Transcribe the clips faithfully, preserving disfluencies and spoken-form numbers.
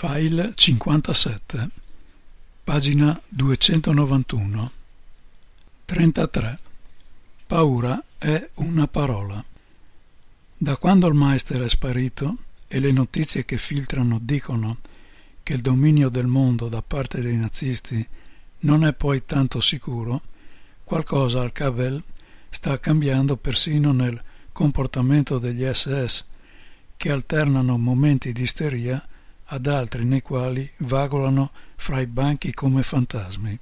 File cinquantasette, pagina duecentonovantuno. trentatré. Paura è una parola. Da quando il Meister è sparito e le notizie che filtrano dicono che il dominio del mondo da parte dei nazisti non è poi tanto sicuro, qualcosa al K B sta cambiando persino nel comportamento degli S S, che alternano momenti di isteria ad altri nei quali vagolano fra i banchi come fantasmi.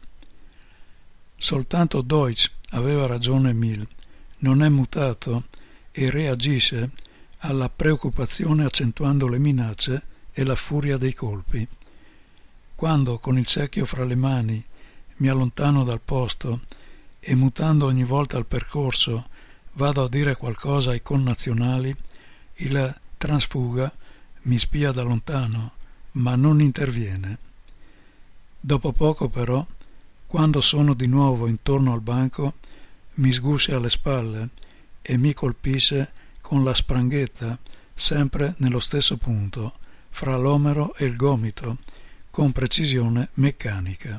Soltanto Deutsch aveva ragione Mill, non è mutato e reagisce alla preoccupazione accentuando le minacce e la furia dei colpi. Quando con il secchio fra le mani mi allontano dal posto e mutando ogni volta il percorso vado a dire qualcosa ai connazionali, il transfuga mi spia da lontano, ma non interviene. Dopo poco però, quando sono di nuovo intorno al banco, mi sguscia alle spalle e mi colpisce con la spranghetta sempre nello stesso punto, fra l'omero e il gomito, con precisione meccanica.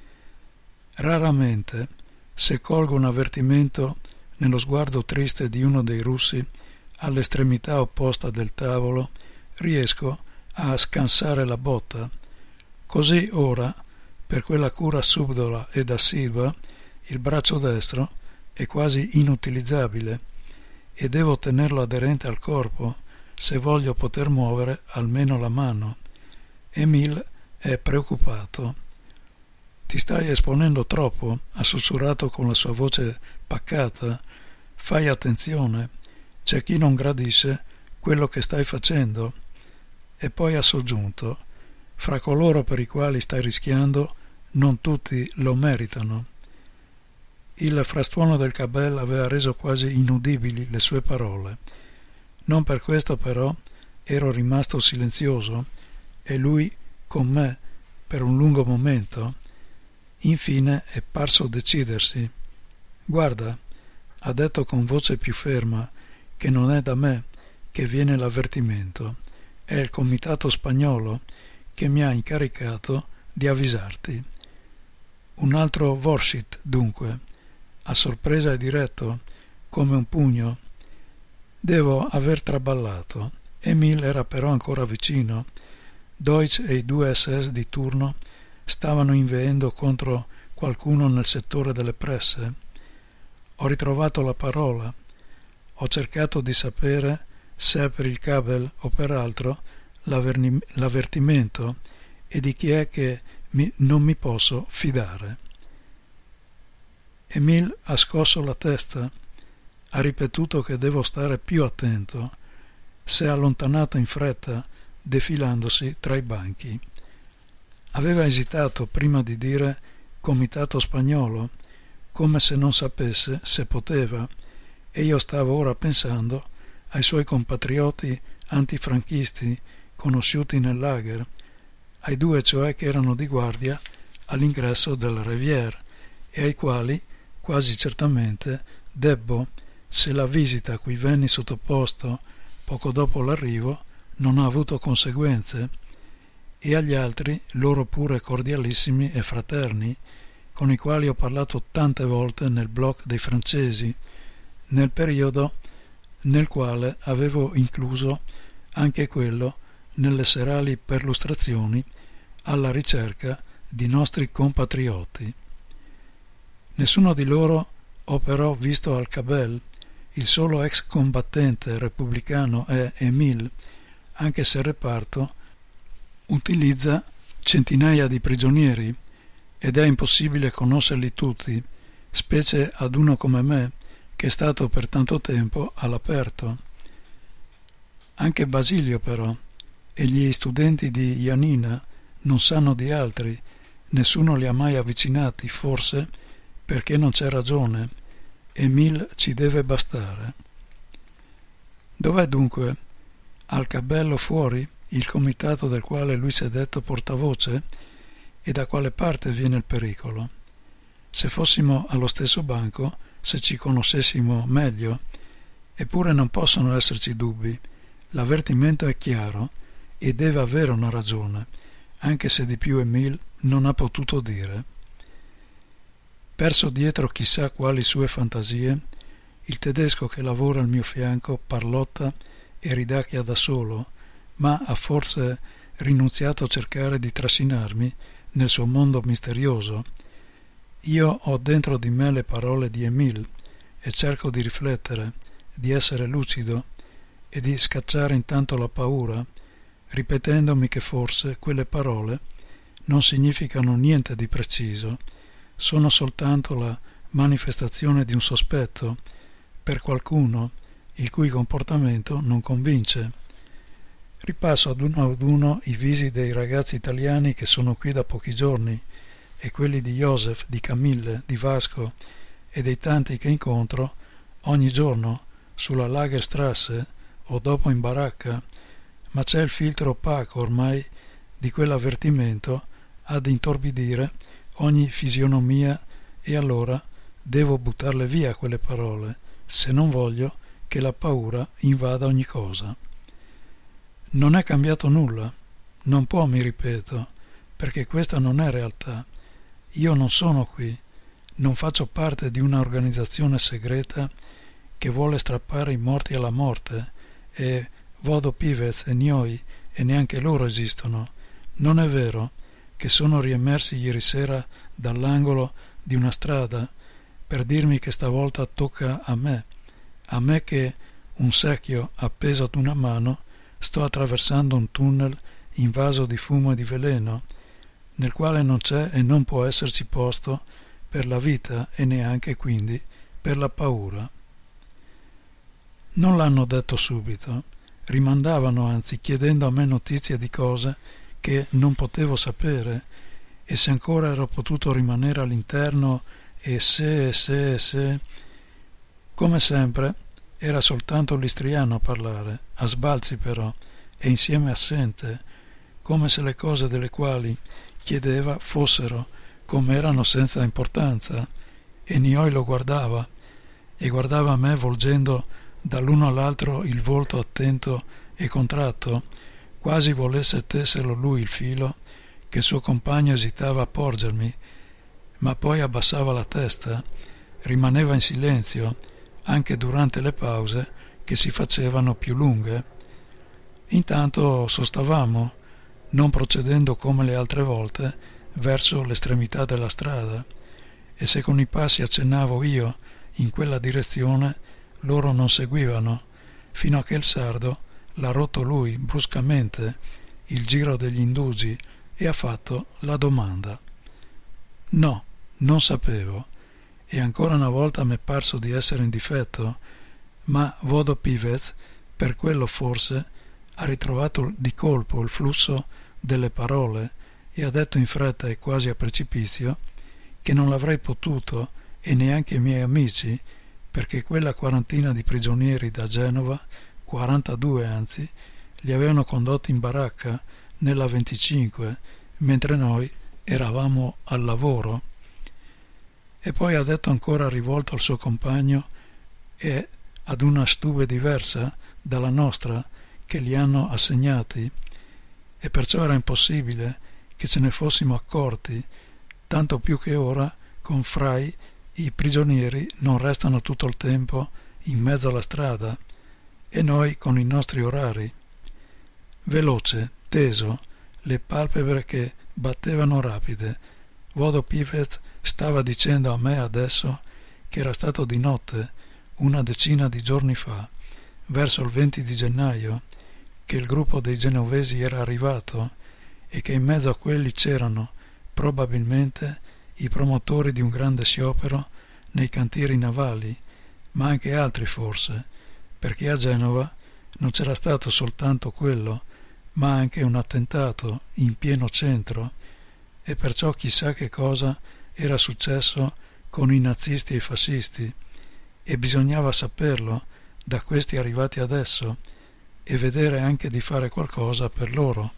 Raramente, se colgo un avvertimento nello sguardo triste di uno dei russi all'estremità opposta del tavolo, riesco a scansare la botta. Così ora, per quella cura subdola ed assidua, il braccio destro è quasi inutilizzabile e devo tenerlo aderente al corpo se voglio poter muovere almeno la mano. Emil è preoccupato. «Ti stai esponendo troppo», ha sussurrato con la sua voce pacata. «Fai attenzione, c'è chi non gradisce quello che stai facendo». E poi ha soggiunto: «Fra coloro per i quali stai rischiando, non tutti lo meritano». Il frastuono del K B aveva reso quasi inudibili le sue parole. Non per questo però ero rimasto silenzioso e lui con me per un lungo momento. Infine è parso decidersi. «Guarda», ha detto con voce più ferma, «che non è da me che viene l'avvertimento, è il comitato spagnolo che mi ha incaricato di avvisarti». Un altro Vorshit, dunque, a sorpresa e diretto, come un pugno. Devo aver traballato. Emil era però ancora vicino. Deutsch e i due S S di turno stavano inveendo contro qualcuno nel settore delle presse. Ho ritrovato la parola. Ho cercato di sapere se è per il Kabel o per altro l'avvertimento e di chi è che mi, non mi posso fidare. Emil ha scosso la testa, ha ripetuto che devo stare più attento, si è allontanato in fretta, defilandosi tra i banchi. Aveva esitato prima di dire comitato spagnolo, come se non sapesse se poteva, e io stavo ora pensando ai suoi compatrioti antifranchisti conosciuti nel lager, ai due cioè che erano di guardia all'ingresso del Revier e ai quali quasi certamente debbo, se la visita a cui venni sottoposto poco dopo l'arrivo non ha avuto conseguenze, e agli altri, loro pure cordialissimi e fraterni, con i quali ho parlato tante volte nel bloc dei francesi, nel periodo nel quale avevo incluso anche quello nelle serali perlustrazioni alla ricerca di nostri compatrioti. Nessuno di loro ho però visto al Kabel, il solo ex combattente repubblicano è Emil, anche se il reparto utilizza centinaia di prigionieri ed è impossibile conoscerli tutti, specie ad uno come me che è stato per tanto tempo all'aperto. Anche Basilio però e gli studenti di Janina non sanno di altri, nessuno li ha mai avvicinati, forse perché non c'è ragione. Emil ci deve bastare. Dov'è dunque, al Kabel o fuori, il comitato del quale lui si è detto portavoce, e da quale parte viene il pericolo? Se fossimo allo stesso banco, se ci conoscessimo meglio, eppure non possono esserci dubbi, l'avvertimento è chiaro e deve avere una ragione, anche se di più Emil non ha potuto dire. Perso dietro chissà quali sue fantasie, il tedesco che lavora al mio fianco parlotta e ridacchia da solo, ma ha forse rinunziato a cercare di trascinarmi nel suo mondo misterioso. Io ho dentro di me le parole di Emil e cerco di riflettere, di essere lucido e di scacciare intanto la paura, ripetendomi che forse quelle parole non significano niente di preciso, sono soltanto la manifestazione di un sospetto per qualcuno il cui comportamento non convince. Ripasso ad uno ad uno i visi dei ragazzi italiani che sono qui da pochi giorni e quelli di Joseph, di Camille, di Vasco e dei tanti che incontro ogni giorno sulla Lagerstrasse o dopo in baracca, ma c'è il filtro opaco ormai di quell'avvertimento ad intorbidire ogni fisionomia e allora devo buttarle via quelle parole se non voglio che la paura invada ogni cosa. Non è cambiato nulla, non può, mi ripeto, perché questa non è realtà. Io non sono qui, non faccio parte di una organizzazione segreta che vuole strappare i morti alla morte e Vodo Pivez e Gnoi e neanche loro esistono. Non è vero che sono riemersi ieri sera dall'angolo di una strada per dirmi che stavolta tocca a me, a me che, un secchio appeso ad una mano, sto attraversando un tunnel invaso di fumo e di veleno, nel quale non c'è e non può esserci posto per la vita e neanche quindi per la paura. Non l'hanno detto subito, rimandavano anzi chiedendo a me notizie di cose che non potevo sapere e se ancora ero potuto rimanere all'interno e se e se e se. Come sempre era soltanto l'istriano a parlare, a sbalzi però, e insieme assente, come se le cose delle quali chiedeva fossero come erano senza importanza, e Nioi lo guardava, e guardava me volgendo dall'uno all'altro il volto attento e contratto, quasi volesse tessero lui il filo, che il suo compagno esitava a porgermi, ma poi abbassava la testa, rimaneva in silenzio, anche durante le pause che si facevano più lunghe. Intanto sostavamo, non procedendo come le altre volte verso l'estremità della strada, e se con i passi accennavo io in quella direzione, loro non seguivano, fino a che il sardo l'ha rotto lui bruscamente il giro degli indugi e ha fatto la domanda. No, non sapevo, e ancora una volta m'è parso di essere in difetto, ma Vodo Pivez, per quello forse, ha ritrovato di colpo il flusso delle parole e ha detto in fretta e quasi a precipizio che non l'avrei potuto e neanche i miei amici, perché quella quarantina di prigionieri da Genova, quarantadue anzi, li avevano condotti in baracca nella venticinque, mentre noi eravamo al lavoro. E poi ha detto ancora rivolto al suo compagno e ad una stube diversa dalla nostra che li hanno assegnati, e perciò era impossibile che ce ne fossimo accorti, tanto più che ora con Frai i prigionieri non restano tutto il tempo in mezzo alla strada e noi con i nostri orari. Veloce, teso, le palpebre che battevano rapide, Vodo Pivez stava dicendo a me adesso che era stato di notte, una decina di giorni fa, verso il venti di gennaio, che il gruppo dei genovesi era arrivato e che in mezzo a quelli c'erano, probabilmente, i promotori di un grande sciopero nei cantieri navali, ma anche altri forse, perché a Genova non c'era stato soltanto quello, ma anche un attentato in pieno centro, e perciò chissà che cosa era successo con i nazisti e i fascisti, e bisognava saperlo da questi arrivati adesso e vedere anche di fare qualcosa per loro.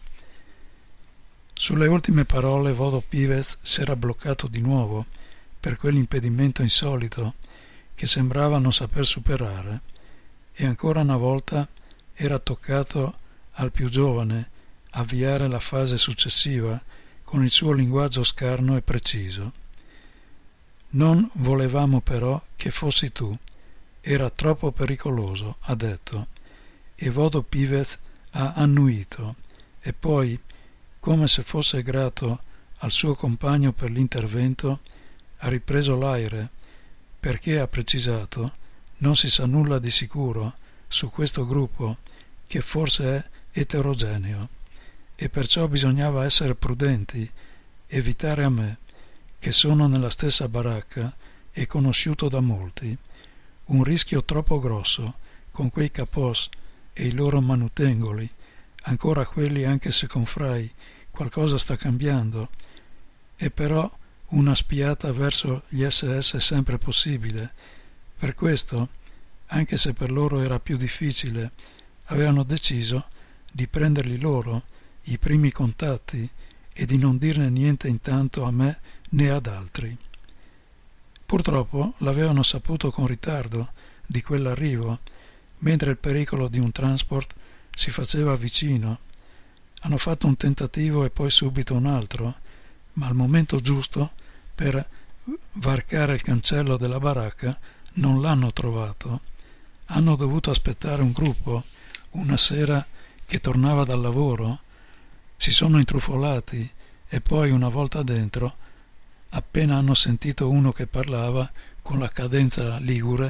Sulle ultime parole Vodo Pivez s'era bloccato di nuovo per quell'impedimento insolito che sembrava non saper superare, e ancora una volta era toccato al più giovane, avviare la fase successiva con il suo linguaggio scarno e preciso. Non volevamo però che fossi tu, era troppo pericoloso, ha detto, e Vodopivec ha annuito, e poi, come se fosse grato al suo compagno per l'intervento, ha ripreso l'aere, perché ha precisato, non si sa nulla di sicuro su questo gruppo che forse è eterogeneo, e perciò bisognava essere prudenti, evitare a me, che sono nella stessa baracca e conosciuto da molti, un rischio troppo grosso con quei capos e i loro manutengoli, ancora quelli anche se con Frai qualcosa sta cambiando, e però una spiata verso gli esse esse è sempre possibile. Per questo, anche se per loro era più difficile, avevano deciso di prenderli loro i primi contatti e di non dirne niente intanto a me né ad altri. Purtroppo l'avevano saputo con ritardo di quell'arrivo, mentre il pericolo di un transport si faceva vicino. Hanno fatto un tentativo e poi subito un altro, ma al momento giusto per varcare il cancello della baracca non l'hanno trovato. Hanno dovuto aspettare un gruppo, una sera che tornava dal lavoro, si sono intrufolati e poi una volta dentro, appena hanno sentito uno che parlava con la cadenza ligure.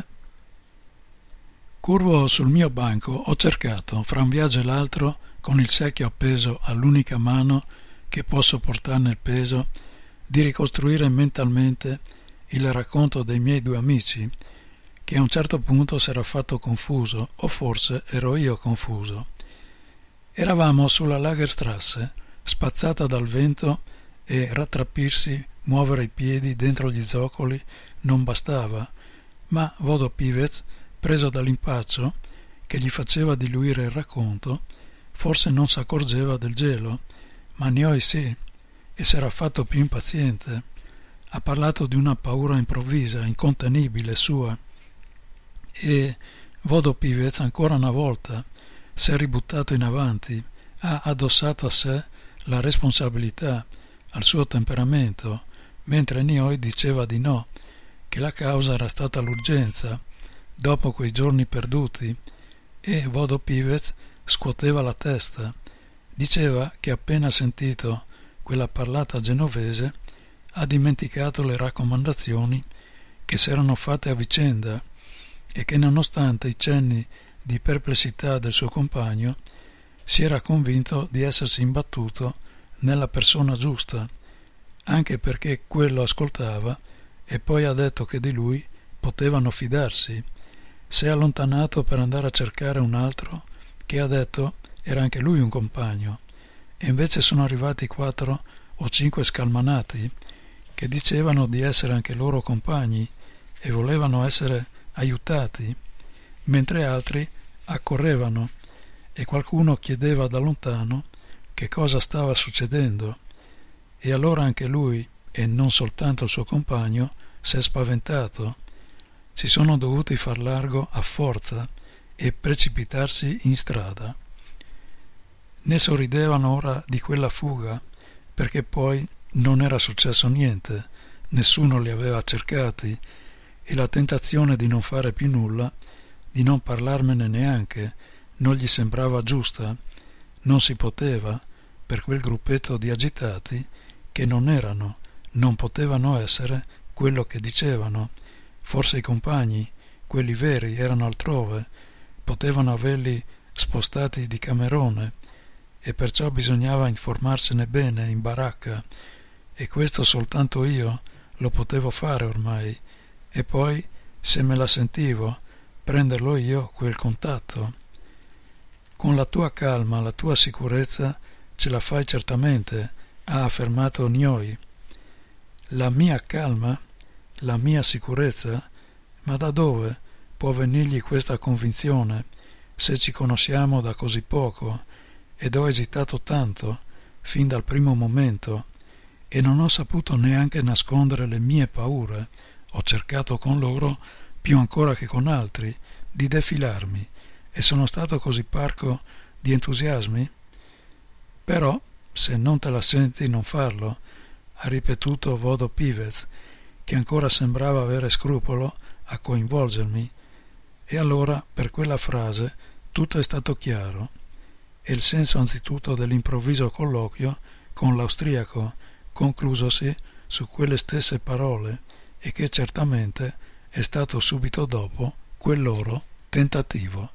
Curvo sul mio banco ho cercato, fra un viaggio e l'altro, con il secchio appeso all'unica mano che posso portarne il peso, di ricostruire mentalmente il racconto dei miei due amici, che a un certo punto s'era fatto confuso, o forse ero io confuso. Eravamo sulla Lagerstrasse, spazzata dal vento, e rattrappirsi, muovere i piedi dentro gli zoccoli non bastava, ma Vodopivec, preso dall'impaccio che gli faceva diluire il racconto, forse non s'accorgeva del gelo, ma Nioi sì, e s'era fatto più impaziente. Ha parlato di una paura improvvisa, incontenibile sua, e Vodopivec ancora una volta si è ributtato in avanti, ha addossato a sé la responsabilità, al suo temperamento, mentre Nioi diceva di no, che la causa era stata l'urgenza, dopo quei giorni perduti, e Vodopivec scuoteva la testa. Diceva che appena sentito quella parlata genovese ha dimenticato le raccomandazioni che s'erano fatte a vicenda e che nonostante i cenni di perplessità del suo compagno si era convinto di essersi imbattuto nella persona giusta, anche perché quello ascoltava, e poi ha detto che di lui potevano fidarsi. Si è allontanato per andare a cercare un altro che ha detto era anche lui un compagno, e invece sono arrivati quattro o cinque scalmanati che dicevano di essere anche loro compagni e volevano essere aiutati, mentre altri accorrevano e qualcuno chiedeva da lontano che cosa stava succedendo, e allora anche lui, e non soltanto il suo compagno, si è spaventato. Si sono dovuti far largo a forza e precipitarsi in strada. Ne sorridevano ora di quella fuga, perché poi non era successo niente, nessuno li aveva cercati, e la tentazione di non fare più nulla, di non parlarmene neanche, non gli sembrava giusta. Non si poteva, per quel gruppetto di agitati che non erano, non potevano essere quello che dicevano. Forse i compagni, quelli veri, erano altrove, potevano averli spostati di camerone, e perciò bisognava informarsene bene in baracca, e questo soltanto io lo potevo fare ormai, e poi, se me la sentivo, prenderlo io quel contatto. Con la tua calma, la tua sicurezza ce la fai certamente, ha affermato Nioi. La mia calma, la mia sicurezza? Ma da dove può venirgli questa convinzione, se ci conosciamo da così poco, ed ho esitato tanto, fin dal primo momento, e non ho saputo neanche nascondere le mie paure. Ho cercato con loro, più ancora che con altri, di defilarmi, e sono stato così parco di entusiasmi? Però, se non te la senti non farlo, ha ripetuto Vodo Pivez, che ancora sembrava avere scrupolo a coinvolgermi, e allora per quella frase tutto è stato chiaro, e il senso anzitutto dell'improvviso colloquio con l'austriaco, conclusosi su quelle stesse parole, e che certamente è stato subito dopo quel loro tentativo.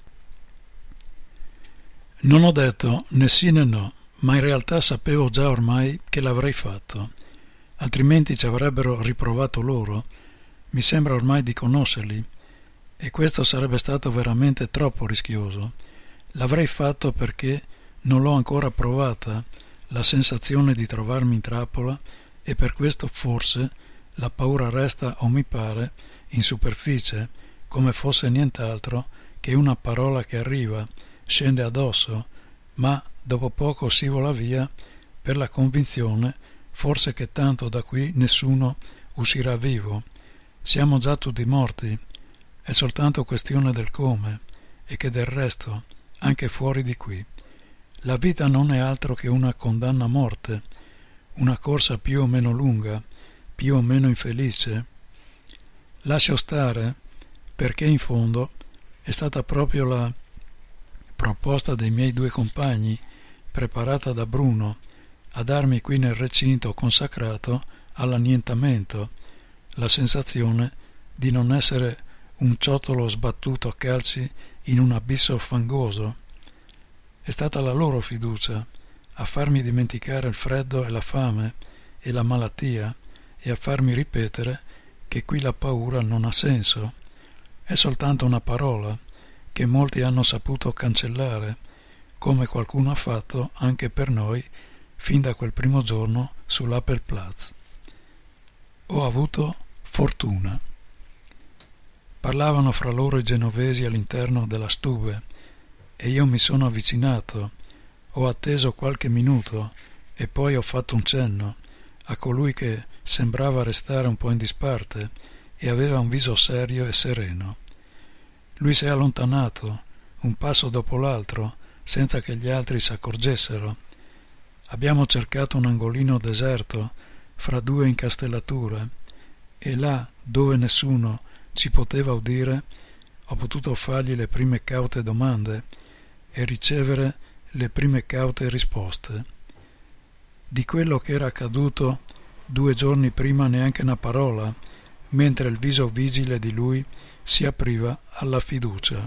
Non ho detto né sì né no, ma in realtà sapevo già ormai che l'avrei fatto, altrimenti ci avrebbero riprovato loro. Mi sembra ormai di conoscerli, e questo sarebbe stato veramente troppo rischioso. L'avrei fatto perché non l'ho ancora provata, la sensazione di trovarmi in trappola, e per questo forse la paura resta, o mi pare, in superficie, come fosse nient'altro che una parola che arriva, scende addosso, ma dopo poco scivola via per la convinzione forse che tanto da qui nessuno uscirà vivo. Siamo già tutti morti, è soltanto questione del come, e che del resto, anche fuori di qui, la vita non è altro che una condanna a morte, una corsa più o meno lunga, più o meno infelice. Lascio stare, perché in fondo è stata proprio la proposta dei miei due compagni, preparata da Bruno, a darmi qui nel recinto consacrato all'annientamento la sensazione di non essere un ciottolo sbattuto a calci in un abisso fangoso. È stata la loro fiducia a farmi dimenticare il freddo e la fame e la malattia, e a farmi ripetere che qui la paura non ha senso, è soltanto una parola che molti hanno saputo cancellare, come qualcuno ha fatto anche per noi fin da quel primo giorno sull'Appelplatz. Ho avuto fortuna. Parlavano fra loro i genovesi all'interno della stube, e io mi sono avvicinato, ho atteso qualche minuto e poi ho fatto un cenno a colui che sembrava restare un po' in disparte e aveva un viso serio e sereno. Lui si è allontanato, un passo dopo l'altro, senza che gli altri si accorgessero. Abbiamo cercato un angolino deserto fra due incastellature, e là, dove nessuno ci poteva udire, ho potuto fargli le prime caute domande e ricevere le prime caute risposte. Di quello che era accaduto due giorni prima neanche una parola, mentre il viso vigile di lui si apriva alla fiducia.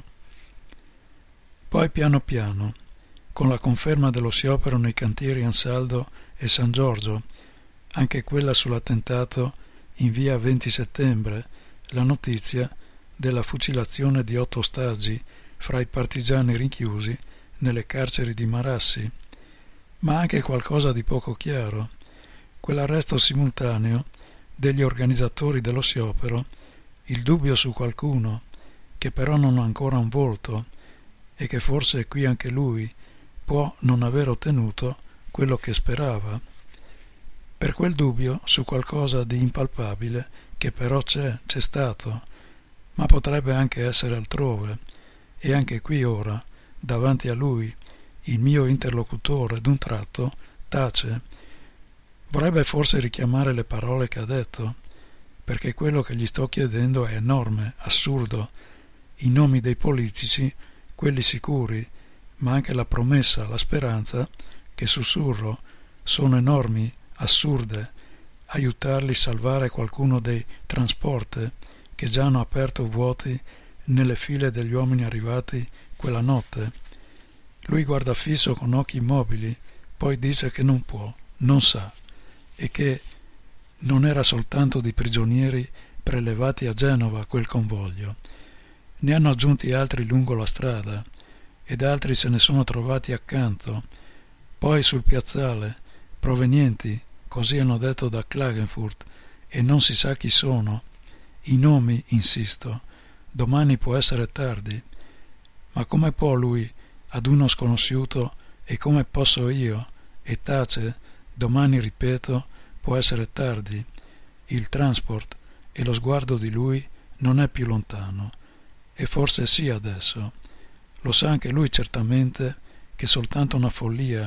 Poi piano piano, con la conferma dello sciopero nei cantieri Ansaldo e San Giorgio, anche quella sull'attentato in via venti settembre, la notizia della fucilazione di otto ostaggi fra i partigiani rinchiusi nelle carceri di Marassi, ma anche qualcosa di poco chiaro, quell'arresto simultaneo degli organizzatori dello sciopero, il dubbio su qualcuno, che però non ha ancora un volto, e che forse qui anche lui può non aver ottenuto quello che sperava. Per quel dubbio su qualcosa di impalpabile, che però c'è, c'è stato, ma potrebbe anche essere altrove, e anche qui ora, davanti a lui, il mio interlocutore d'un tratto tace. Vorrebbe forse richiamare le parole che ha detto, perché quello che gli sto chiedendo è enorme, assurdo. I nomi dei politici, quelli sicuri, ma anche la promessa, la speranza, che sussurro, sono enormi, assurde. Aiutarli a salvare qualcuno dei trasporte che già hanno aperto vuoti nelle file degli uomini arrivati quella notte. Lui guarda fisso con occhi immobili, poi dice che non può, non sa, e che non era soltanto di prigionieri prelevati a Genova quel convoglio. Ne hanno aggiunti altri lungo la strada, ed altri se ne sono trovati accanto, poi sul piazzale, provenienti, così hanno detto, da Klagenfurt, e non si sa chi sono. I nomi, insisto, domani può essere tardi, ma come può lui ad uno sconosciuto, e come posso io, e tace, domani ripeto, può essere tardi. Il transport e lo sguardo di lui non è più lontano, e forse sì adesso. Lo sa anche lui certamente che soltanto una follia,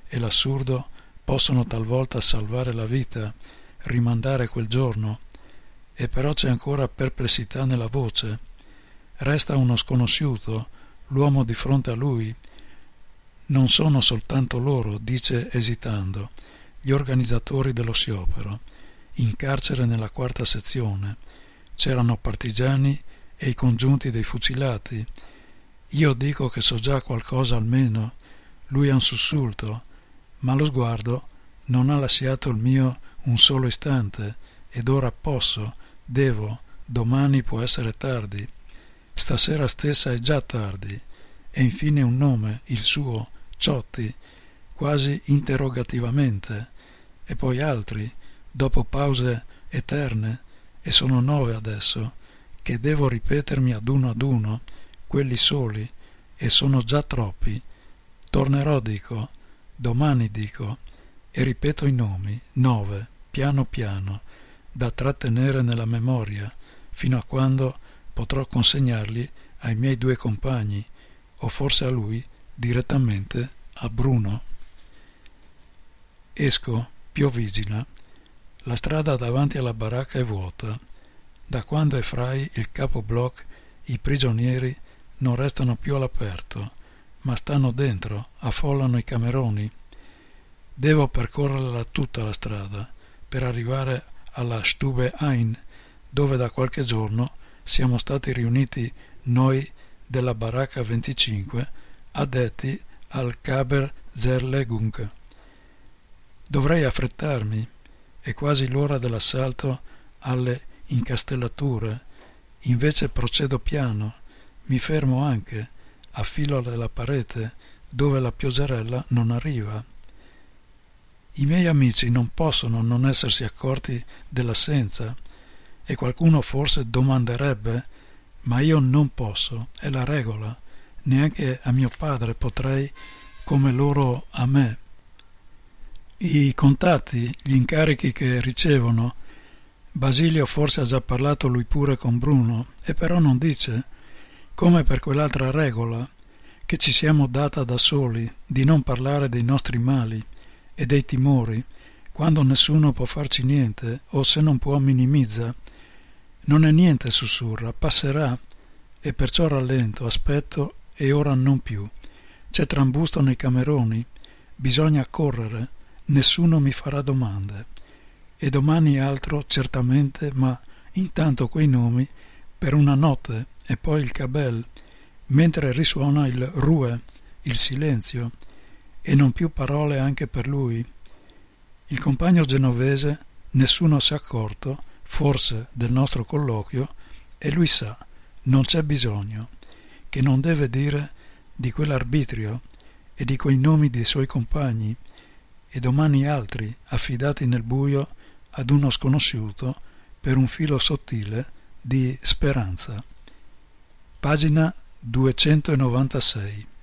e l'assurdo possono talvolta salvare la vita, rimandare quel giorno, e però c'è ancora perplessità nella voce. Resta uno sconosciuto, l'uomo di fronte a lui. Non sono soltanto loro, dice esitando, gli organizzatori dello sciopero. In carcere nella quarta sezione c'erano partigiani e i congiunti dei fucilati. Io dico che so già qualcosa almeno. Lui ha un sussulto, ma lo sguardo non ha lasciato il mio un solo istante, ed ora posso, devo, domani può essere tardi, stasera stessa è già tardi. E infine un nome, il suo, Ciotti, quasi interrogativamente, e poi altri, dopo pause eterne, e sono nove adesso, che devo ripetermi ad uno ad uno, quelli soli, e sono già troppi. Tornerò, dico, domani dico, e ripeto i nomi, nove, piano piano, da trattenere nella memoria, fino a quando potrò consegnarli ai miei due compagni, o forse a lui, direttamente a Bruno. Esco, piovigina. La strada davanti alla baracca è vuota. Da quando è Frei il capo bloc, i prigionieri non restano più all'aperto, ma stanno dentro, affollano i cameroni. Devo percorrerla tutta la strada per arrivare alla Stube Ein, dove da qualche giorno siamo stati riuniti noi della baracca venticinque, addetti al Kaberzerlegung. Dovrei affrettarmi, è quasi l'ora dell'assalto alle incastellature, invece procedo piano, mi fermo anche, a filo della parete, dove la pioggerella non arriva. I miei amici non possono non essersi accorti dell'assenza, e qualcuno forse domanderebbe, ma io non posso, è la regola, neanche a mio padre potrei, come loro a me. I contatti, gli incarichi che ricevono, Basilio forse ha già parlato lui pure con Bruno, e però non dice, come per quell'altra regola, che ci siamo data da soli, di non parlare dei nostri mali e dei timori, quando nessuno può farci niente, o se non può minimizza. Non è niente, sussurra, passerà, e perciò rallento, aspetto, e ora non più. C'è trambusto nei cameroni, bisogna correre, nessuno mi farà domande. E domani altro, certamente, ma intanto quei nomi, per una notte, e poi il cabel, mentre risuona il rue, il silenzio, e non più parole anche per lui. Il compagno genovese, nessuno si è accorto, forse, del nostro colloquio, e lui sa, non c'è bisogno, che non deve dire di quell'arbitrio e di quei nomi dei suoi compagni, e domani altri, affidati nel buio ad uno sconosciuto per un filo sottile di speranza. Pagina duecentonovantasei.